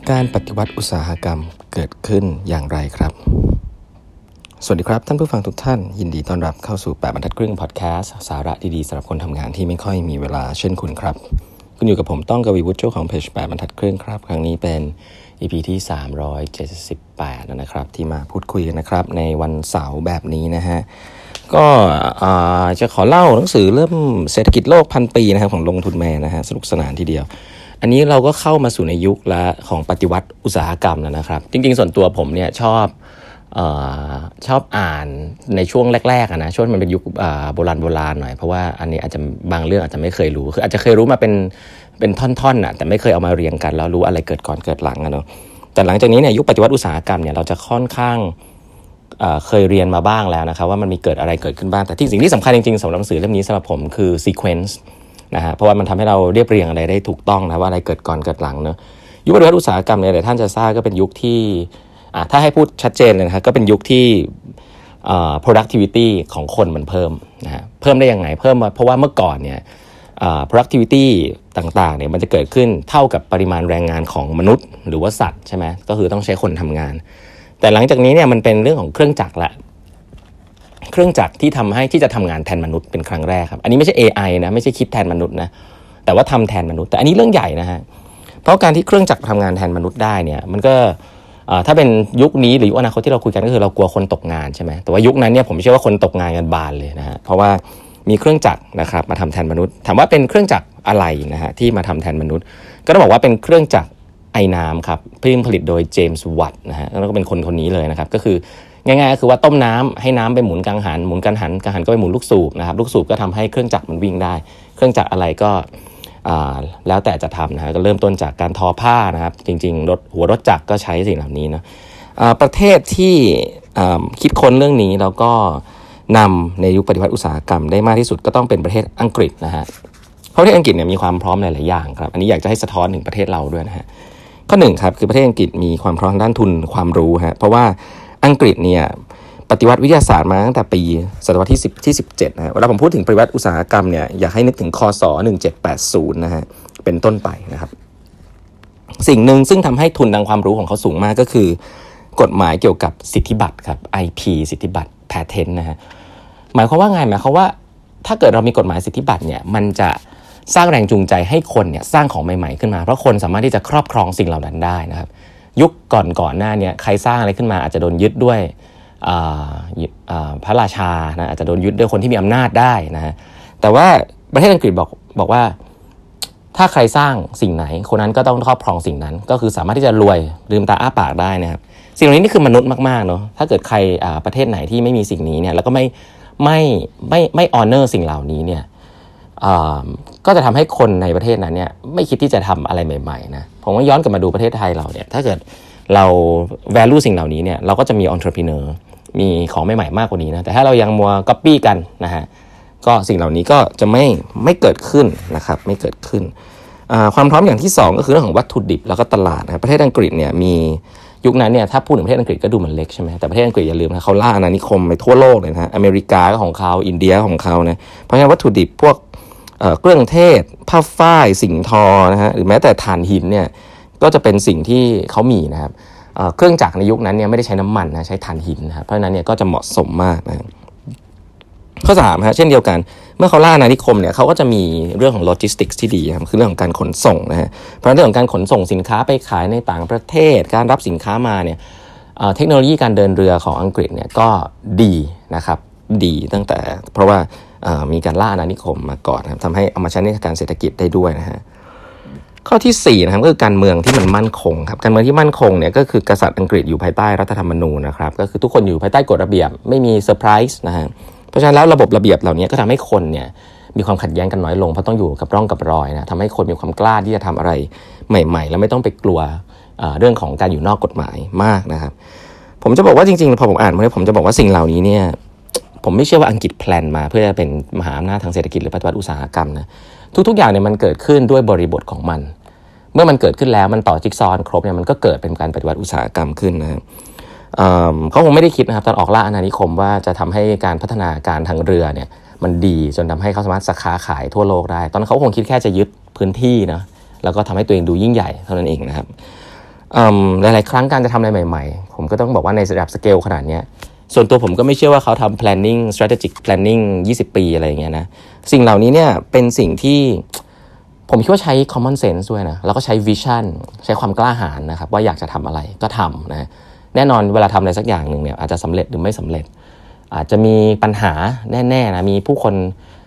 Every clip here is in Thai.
การปฏิวัติอุตสาหกรรมเกิดขึ้นอย่างไรครับสวัสดีครับท่านผู้ฟังทุกท่านยินดีต้อนรับเข้าสู่8บรรทัดครึ่งพอดแคสต์สาระดีๆสำหรับคนทำงานที่ไม่ค่อยมีเวลาเช่นคุณครับคุณอยู่กับผมต้องกวีวุฒิเจ้าของเพจ8บรรทัดครึ่งครับครั้งนี้เป็น EP ที่378นะครับที่มาพูดคุยกันนะครับในวันเสาร์แบบนี้นะฮะก็จะขอเล่าหนังสือเริ่มเศรษฐกิจโลกพันปีนะครับของลงทุนแมนนะฮะสนุกสนานทีเดียวอันนี้เราก็เข้ามาสู่ในยุคละของปฏิวัติอุตสาหกรรมแล้วนะครับจริงๆส่วนตัวผมเนี่ยชอบอ่านในช่วงแรกๆนะช่วงมันเป็นยุคโบราณหน่อยเพราะว่าอันนี้อาจจะบางเรื่องอาจจะไม่เคยรู้คืออาจจะเคยรู้มาเป็นท่อนๆน่ะแต่ไม่เคยเอามาเรียงกันแล้วรู้อะไรเกิดก่อนเกิดหลังเนาะแต่หลังจากนี้เนี่ยยุคปฏิวัติอุตสาหกรรมเนี่ยเราจะค่อนข้างเคยเรียนมาบ้างแล้วนะครับว่ามันมีเกิดอะไรเกิดขึ้นบ้างแต่ที่สิ่งที่สำคัญจริงๆสำหรับหนังสือเล่มนี้สำหรับผมคือ sequence นะฮะเพราะว่ามันทำให้เราเรียบเรียงอะไรได้ถูกต้องนะว่าอะไรเกิดก่อนเกิดหลังเนาะยุคปฏิวัติอุตสาหกรรมเนี่ยหลายท่านจะทราบก็เป็นยุคที่ถ้าให้พูดชัดเจนเลยนะครับก็เป็นยุคที่productivity ของคนมันเพิ่มนะฮะเพิ่มได้ยังไงเพิ่มเพราะว่าเมื่อก่อนเนี่ยproductivity ต่างๆเนี่ยมันจะเกิดขึ้นเท่ากับปริมาณแรงงานของมนุษย์หรือว่าสัตว์ใช่ไหมก็คือต้องใช้คนทำงานแต่หลังจากนี้เนี่ยมันเป็นเรื่องของเครื่องจักรละเครื่องจักรที่ทำให้ที่จะทำงานแทนมนุษย์เป็นครั้งแรกครับอันนี้ไม่ใช่ AI นะไม่ใช่คิดแทนมนุษย์นะแต่ว่าทำแทนมนุษย์แต่อันนี้เรื่องใหญ่นะฮะเพราะการที่เครื่องจักรทำงานแทนมนุษย์ได้เนี่ยมันก็ถ้าเป็นยุคนี้หรือยุคอนาคตที่เราคุยกันก็คือเรากลัวคนตกงานใช่ไหมแต่ว่ายุคนั้นเนี่ยผมเชื่อว่าคนตกงานกันบานเลยนะฮะเพราะว่ามีเครื่องจักรนะครับมาทำแทนมนุษย์ถามว่าเป็นเครื่องจักรอะไรนะฮะที่มาทำแทนมนุษย์ก็ต้องบอกว่าเป็นเครื่องจักรไอน้ำครับผลิตโดยเจมส์วัตต์นะฮะแล้วก็เป็นคนนี้เลยนะครับก็คือง่ายๆก็คือว่าต้มน้ำให้น้ำไปหมุนกังหันหมุนกังหันก็ไปหมุนลูกสูบนะครับลูกสูบก็ทำให้เครื่องจักรมันวิ่งได้เครื่องจักรอะไรก็แล้วแต่จะทำนะฮะก็เริ่มต้นจากการทอผ้านะครับจริงๆหัวรถจักรก็ใช้สิ่งเหล่านี้นะประเทศที่คิดค้นเรื่องนี้แล้วก็นำในยุคปฏิวัติอุตสาหกรรมได้มากที่สุดก็ต้องเป็นประเทศอังกฤษนะฮะเพราะประเทศอังกฤษเนี่ยมีความพร้อมหลายๆอย่างครับอันนี้อยากจะให้สะท้อนถึงประเทศเราด้วยนะฮะข้อหนึ่งครับคือประเทศอังกฤษมีความพร้อมด้านทุนความรู้ฮะเพราะว่าอังกฤษเนี่ยปฏิวัติวิทยาศาสตร์มาตั้งแต่ปีศตวรรษที่17นะฮะเวลาผมพูดถึงปฏิวัติอุตสาหกรรมเนี่ยอยากให้นึกถึงคศ1780นะฮะเป็นต้นไปนะครับสิ่งหนึ่งซึ่งทำให้ทุนทางความรู้ของเขาสูงมากก็คือกฎหมายเกี่ยวกับสิทธิบัตรครับ IP สิทธิบัตร patent นะฮะหมายความว่าไงหมายความว่าถ้าเกิดเรามีกฎหมายสิทธิบัตรเนี่ยมันจะสร้างแรงจูงใจให้คนเนี่ยสร้างของใหม่ๆขึ้นมาเพราะคนสามารถที่จะครอบครองสิ่งเหล่านั้นได้นะครับยุคก่อนหน้าเนี่ยใครสร้างอะไรขึ้นมาอาจจะโดนยึดด้วยพระราชานะอาจจะโดนยึดด้วยคนที่มีอำนาจได้นะฮะแต่ว่าประเทศอังกฤษบอกว่าถ้าใครสร้างสิ่งไหนคนนั้นก็ต้องครอบครองสิ่งนั้นก็คือสามารถที่จะรวยลืมตาอ้าปากได้นะครับสิ่งเหล่านี้นี่คือมนุษย์มากๆเนาะถ้าเกิดใครประเทศไหนที่ไม่มีสิ่งนี้เนี่ยแล้วก็ไม่ออเนอร์สิ่งเหล่านี้เนี่ยก็จะทำให้คนในประเทศนั้นเนี่ยไม่คิดที่จะทำอะไรใหม่ๆนะผมว่าย้อนกลับมาดูประเทศไทยเราเนี่ยถ้าเกิดเรา value สิ่งเหล่านี้เนี่ยเราก็จะมี entrepreneur มีของใหม่ๆมากกว่านี้นะแต่ถ้าเรายังมัว copy กันนะฮะก็สิ่งเหล่านี้ก็จะไม่เกิดขึ้นนะครับไม่เกิดขึ้นความพร้อมอย่างที่2ก็คือเรื่องของวัตถุดิบแล้วก็ตลาดนะครับประเทศอังกฤษเนี่ยมียุคนั้นเนี่ยถ้าพูดถึงประเทศอังกฤษก็ดูเหมือนเล็กใช่ไหมแต่ประเทศอังกฤษอย่าลืมนะเขาล่าอาณานิคมไปทั่วโลกเลยนะฮะอเมริกาก็ของเขาอินเดียของเขานะเพราะฉะนั้นวัตถุดิบพวกเครื่องเทศผ้าฝ้ายสิ่งทอนะฮะหรือแม้แต่ถ่านหินเนี่ยก็จะเป็นสิ่งที่เขามีนะครับเครื่องจักรในยุคนั้นเนี่ยไม่ได้ใช้น้ำมันนะใช้ถ่านหินนะครับเพราะฉะนั้นเนี่ยก็จะเหมาะสมมากนะข้อ3ฮะเช่นเดียวกันเมื่อเขาล่าอาณานิคมเนี่ยเขาก็จะมีเรื่องของโลจิสติกส์ที่ดีครับคือเรื่องของการขนส่งนะฮะเพราะเรื่องของการขนส่งสินค้าไปขายในต่างประเทศการรับสินค้ามาเนี่ยเทคโนโลยีการเดินเรือของอังกฤษเนี่ยก็ดีนะครับดีตั้งแต่เพราะว่ามีการล่าอาณานิคมมาก่อนนะครับทำให้เอามาใช้ในการเศรษฐกิจได้ด้วยนะฮะข้อที่4นะครับก็คือการเมืองที่มันมั่นคงครับการเมืองที่มั่นคงเนี่ยก็คือกษัตริย์อังกฤษอยู่ภายใต้รัฐธรรมนูญนะครับก็คือทุกคนอยู่ภายใต้กฎระเบียบไม่มีเซอร์ไพรส์นะฮะเพราะฉะนั้นแล้วระบบระเบียบเหล่านี้ก็ทำให้คนเนี่ยมีความขัดแย้งกันน้อยลงเพราะต้องอยู่กับร่องกับรอยนะทำให้คนมีความกล้าที่จะทำอะไรใหม่ๆแล้วไม่ต้องไปกลัวเรื่องของการอยู่นอกกฎหมายมากนะครับผมจะบอกว่าจริงๆพอผมอ่านมาเนี่ยผมจะบอกว่าสิ่งเหล่านี้เนี่ยผมไม่เชื่อว่าอังกฤษแพลนมาเพื่อจะเป็นมหาอำนาจทางเศรษฐกิจหรือปฏิวัติอุตสาหกรรมนะทุกๆอย่างเนี่ยมันเกิดขึ้นด้วยบริบทของมันเมื่อมันเกิดขึ้นแล้วมันต่อจิ๊กซอว์ครบเนี่ยมันก็เกิดเป็นการปฏิวัติอุตสาหกรรมขึ้นนะครับเขาคงไม่ได้คิดนะครับตอนออกล่าอาณานิคมว่าจะทำให้การพัฒนาการทางเรือเนี่ยมันดีจนทำให้เขาสามารถค้าขายทั่วโลกได้ตอนนั้นเขาคงคิดแค่จะยึดพื้นที่นะแล้วก็ทำให้ตัวเองดูยิ่งใหญ่เท่านั้นเองนะครับหลายๆครั้งการจะทำอะไรใหม่ๆผมก็ต้องบอกว่าในระดับสเกลขนาดนี้ส่วนตัวผมก็ไม่เชื่อว่าเขาทำ planning strategic planning 20 ปีอะไรอย่างเงี้ยนะสิ่งเหล่านี้เนี่ยเป็นสิ่งที่ผมคิดว่าใช้ common sense ด้วยนะแล้วก็ใช้ vision ใช้ความกล้าหาญนะครับว่าอยากจะทำอะไรก็ทำนะแน่นอนเวลาทำอะไรสักอย่างหนึ่งเนี่ยอาจจะสำเร็จหรือไม่สำเร็จอาจจะมีปัญหาแน่ๆนะมีผู้คน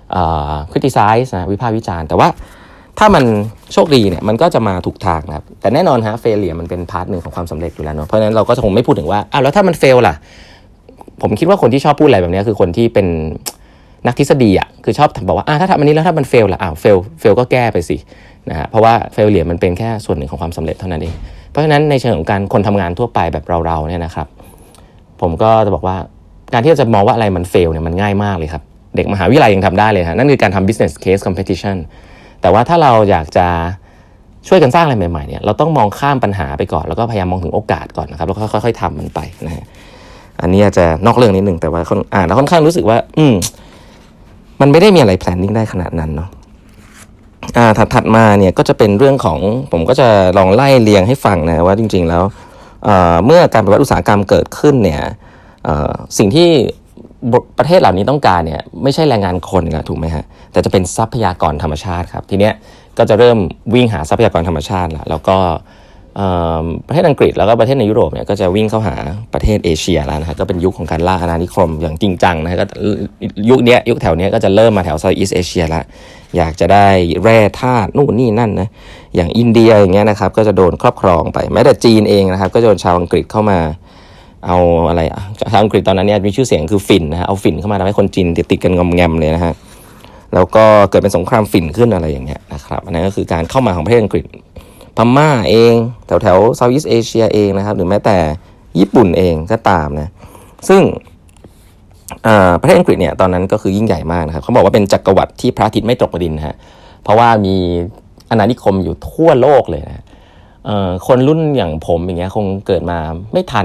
criticize นะวิพากษ์วิจารณ์แต่ว่าถ้ามันโชคดีเนี่ยมันก็จะมาถูกทางนะครับแต่แน่นอนฮะ failure มันเป็นพาร์ทหนึ่งของความสำเร็จอยู่แล้วเนาะเพราะฉะนั้นเราก็คงไม่พูดถึงว่าแล้วถ้ามัน fail ล่ะผมคิดว่าคนที่ชอบพูดอะไรแบบนี้คือคนที่เป็นนักทฤษฎีอ่ะคือชอบบอกว่าถ้าทำอันนี้แล้วถ้ามัน fail ล่ะfail ก็แก้ไปสินะฮะเพราะว่า failure มันเป็นแค่ส่วนหนึ่งของความสำเร็จเท่านั้นเองเพราะฉะนั้นในเชิงของการคนทำงานทั่วไปแบบเราเนี่ยนะครับผมก็จะบอกว่าการที่จะมองว่าอะไรมัน fail เนี่ยมันง่ายมากเลยครับเด็กมหาวิทยาลัยยังทำได้เลยฮะนั่นคือการทำ business case competition แต่ว่าถ้าเราอยากจะช่วยกันสร้างอะไรใหม่ๆเนี่ยเราต้องมองข้ามปัญหาไปก่อนแล้วก็พยายามมองถึงโอกาสก่อนนะครับแล้วก็ค่อยๆทำมันไปนะฮะอันนี้อาจจะนอกเรื่องนิดนึงแต่ว่าแล้วค่อนข้างรู้สึกว่ามันไม่ได้มีอะไร planning ได้ขนาดนั้นเนาะถัดมาเนี่ยก็จะเป็นเรื่องของผมก็จะลองไล่เรียงให้ฟังนะว่าจริงๆแล้วเมื่อการปฏิวัติอุตสาหกรรมเกิดขึ้นเนี่ยสิ่งที่ประเทศเหล่านี้ต้องการเนี่ยไม่ใช่แรงงานคนนะถูกไหมฮะแต่จะเป็นทรัพยากรธรรมชาติครับทีเนี้ยก็จะเริ่มวิ่งหาทรัพยากรธรรมชาติแล้วก็ประเทศอังกฤษแล้วก็ประเทศในยุโรปเนี่ยก็จะวิ่งเข้าหาประเทศเอเชียแล้วนะครับก็เป็นยุคของการล่าอาณานิคมอย่างจริงจังนะก็ยุคแถวนี้ก็จะเริ่มมาแถวเซาท์อีสต์เอเชียละอยากจะได้แร่ธาตุนู่นนี่นั่นนะอย่างอินเดียอย่างเงี้ยนะครับก็จะโดนครอบครองไปแม้แต่จีนเองนะครับก็โดนชาวอังกฤษเข้ามาเอาอะไรชาวอังกฤษตอนนั้นเนี่ยมีชื่อเสียงคือฝิ่นนะฮะเอาฝิ่นเข้ามาทำให้คนจีนติดกันงอมแงมเลยนะฮะแล้วก็เกิดเป็นสงครามฝิ่นขึ้นอะไรอย่างเงี้ยนะครับอันนั้นก็คือการเข้ามาของประเทศอังกฤษพม่าเองแถวเซาท์อีสต์เอเชียเองนะครับหรือแม้แต่ญี่ปุ่นเองก็ตามนะซึ่งประเทศอังกฤษเนี่ยตอนนั้นก็คือยิ่งใหญ่มากนะครับเขาบอกว่าเป็นจักรวรรดิที่พระอาทิตย์ไม่ตกดินนะฮะเพราะว่ามีอาณานิคมอยู่ทั่วโลกเลยนะคนรุ่นอย่างผมอย่างเงี้ยคงเกิดมาไม่ทัน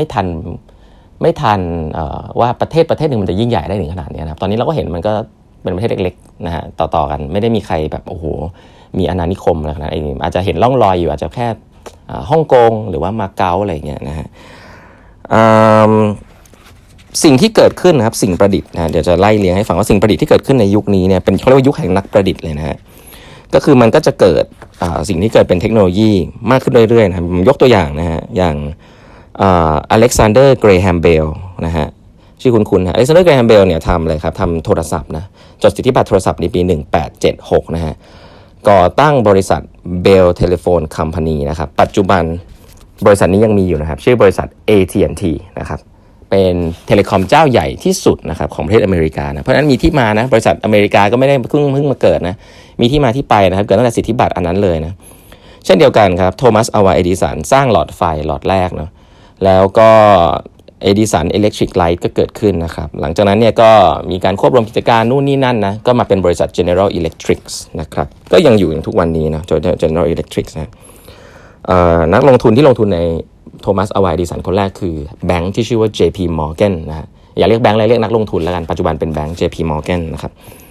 ว่าประเทศหนึ่งมันจะยิ่งใหญ่ได้ถึงขนาดนี้นะครับตอนนี้เราก็เห็นมันก็เป็นประเทศเล็กๆนะฮะต่อกันไม่ได้มีใครแบบโอ้โหมีอาณานิคมอะไรขนาดนี้อาจจะเห็นร่องรอยอยู่อาจจะแค่ฮ่องกงหรือว่ามาเก๊าอะไรอย่างเงี้ยนะฮะสิ่งที่เกิดขึ้นนะครับสิ่งประดิษฐ์นะเดี๋ยวจะไล่เรียงให้ฟังว่าสิ่งประดิษฐ์ที่เกิดขึ้นในยุคนี้เนี่ยเป็นเขาเรียกว่ายุคแห่งนักประดิษฐ์เลยนะฮะก็คือมันก็จะเกิดสิ่งที่เกิดเป็นเทคโนโลยีมากขึ้นเรื่อยๆนะครับผมยกตัวอย่างนะฮะอย่างอเล็กซานเดอร์เกรแฮมเบลนะฮะชื่อคุ้นๆนะอเล็กซานเดอร์เกรแฮมเบลเนี่ยทำอะไรครับทำโทรศัพท์นะจดสิทธิบัตรโทรศัพท์ในปี1876นะฮะก่อตั้งบริษัท Bell Telephone Company นะครับปัจจุบันบริษัทนี้ยังมีอยู่นะครับชื่อบริษัท AT&T นะครับเป็นเทเลคอมเจ้าใหญ่ที่สุดนะครับของประเทศอเมริกานะเพราะฉะนั้นมีที่มานะบริษัทอเมริกาก็ไม่ได้เพิ่งมาเกิดนะมีที่มาที่ไปนะครับเกิดตั้งแต่สิทธิบัตรอันนั้นเลยนะเช่นเดียวกันครับโทมัสอัลวาเอดิสันสร้างหลอดไฟหลอดแรกเนาะแล้วก็เอดิสันอิเล็กทริกไลท์ก็เกิดขึ้นนะครับหลังจากนั้นเนี่ยก็มีการควบรวมกิจการนู่นนี่นั่นนะก็มาเป็นบริษัท General Electric นะครับก็ยังอยู่อย่างทุกวันนี้นะ General Electric นะนักลงทุนที่ลงทุนในโทมัสอัลวาเอดิสันคนแรกคือแบงค์ที่ชื่อว่า JP Morgan นะฮะอย่าเรียกแบงค์เลยเรียกนักลงทุนแล้วกันปัจจุบันเป็นแบงค์ JP Morgan นะครับ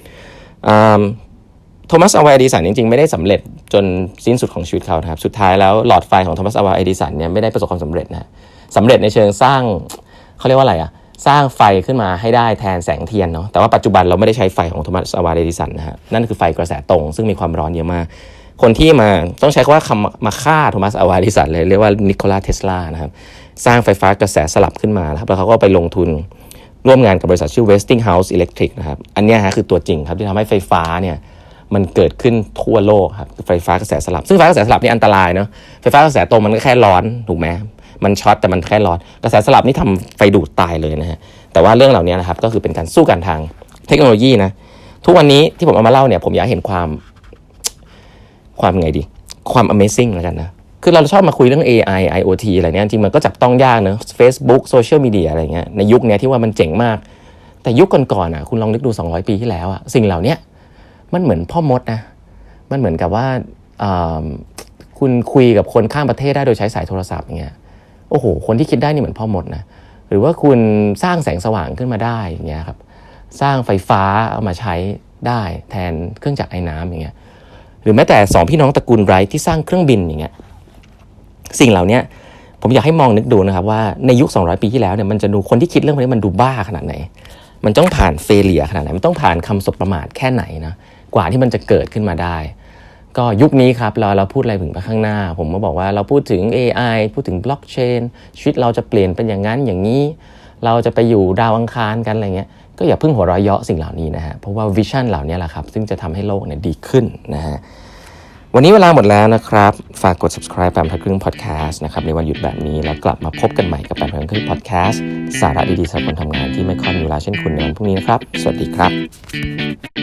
โทมัสอัลวาเอดิสันจริงๆไม่ได้สำเร็จจนสิ้นสุดของชีวิตเขาครับสุดท้ายแล้วหลอดไฟของโทมัสอัลวาเอดิสันเนี่ยไม่ได้ประสบความสำเร็จนะสำเร็จในเชิงสร้างเขาเรียกว่าอะไรสร้างไฟขึ้นมาให้ได้แทนแสงเทียนเนาะแต่ว่าปัจจุบันเราไม่ได้ใช้ไฟของโทมัสอัลวาเอดิสันนะฮะนั่นคือไฟกระแสตรงซึ่งมีความร้อนเยอะมากคนที่มาต้องใช้คำว่ามาฆ่าโทมัสอัลวาเอดิสันเลยเรียกว่านิโคลาเทสลานะครับสร้างไฟฟ้ากระแสสลับขึ้นมาครับแล้วเขาก็ไปลงทุนร่วมงานกับบริษัทชื่อ Westinghouse Electric นะครับอันนี้ฮะคือตัวจริงครับที่ทำให้ไฟฟ้าเนี่ยมันเกิดขึ้นทั่วโลกครับไฟฟ้ากระแสสลับซึ่งไฟฟ้ากระแสสลับนี่อันตรายเนาะไฟฟ้ากระแสตรงมันก็แค่ร้อนถูกไหมมันช็อตแต่มันแค่ร้อนกระแสสลับนี่ทำไฟดูดตายเลยนะฮะแต่ว่าเรื่องเหล่านี้นะครับก็คือเป็นการสู้กันทางเทคโนโลยีนะทุกวันนี้ที่ผมเอามาเล่าเนี่ยผมอยากเห็นความไงดีความ Amazing แล้วกันนะคือเราชอบมาคุยเรื่อง AI IoT อะไรเนี่ยจริงมันก็จับต้องยากเนอะ Facebook Social Media อะไรเงี้ยในยุคนี้ที่ว่ามันเจ๋งมากแต่ยุคก่อนๆคุณลองนึกดู200ปีที่แล้วสิ่งเหล่านี้มันเหมือนพ่อมดนะมันเหมือนกับว่าคุณคุยกับคนข้ามประเทศได้โดยใช้สายโทรศัพท์อย่างเงี้ยโอ้โหคนที่คิดได้นี่เหมือนพ่อมดนะหรือว่าคุณสร้างแสงสว่างขึ้นมาได้อย่างเงี้ยครับสร้างไฟฟ้าเอามาใช้ได้แทนเครื่องจักรไอ้น้ำอย่างเงี้ยหรือแม้แต่2พี่น้องตระกูลไรท์ที่สร้างเครื่องบินอย่างเงี้ยสิ่งเหล่านี้ผมอยากให้มองนึกดูนะครับว่าในยุค200 ปีที่แล้วเนี่ยมันจะดูคนที่คิดเรื่องพวกนี้มันดูบ้าขนาดไหนมันต้องผ่านเฟเลียขนาดไหนมันต้องผ่านคำสบประมาทแค่ไหนนะกว่าที่มันจะเกิดขึ้นมาได้ก็ยุคนี้ครับเราพูดอะไรถึงไปข้างหน้าผมก็บอกว่าเราพูดถึง AI พูดถึงบล็อกเชนชีวิตเราจะเปลี่ยนเป็นอย่างนั้นอย่างนี้เราจะไปอยู่ดาวอังคารกันอะไรเงี้ยก็อย่าเพิ่งหัวเราะเยาะสิ่งเหล่านี้นะฮะเพราะว่าวิชั่นเหล่านี้แหละครับซึ่งจะทำให้โลกเนี่ยดีขึ้นนะฮะวันนี้เวลาหมดแล้วนะครับฝากกด subscribe แปมทัดครึ่ง podcast นะครับในวันหยุดแบบนี้แล้วกลับมาพบกันใหม่กับแปมทัดครึ่ง podcast สาระดีๆสำหรับคนทำงานที่ไม่ค่อยมีเวลาเช่นคุณในวันพรุ่งนี้นะครับสวัสดีครับ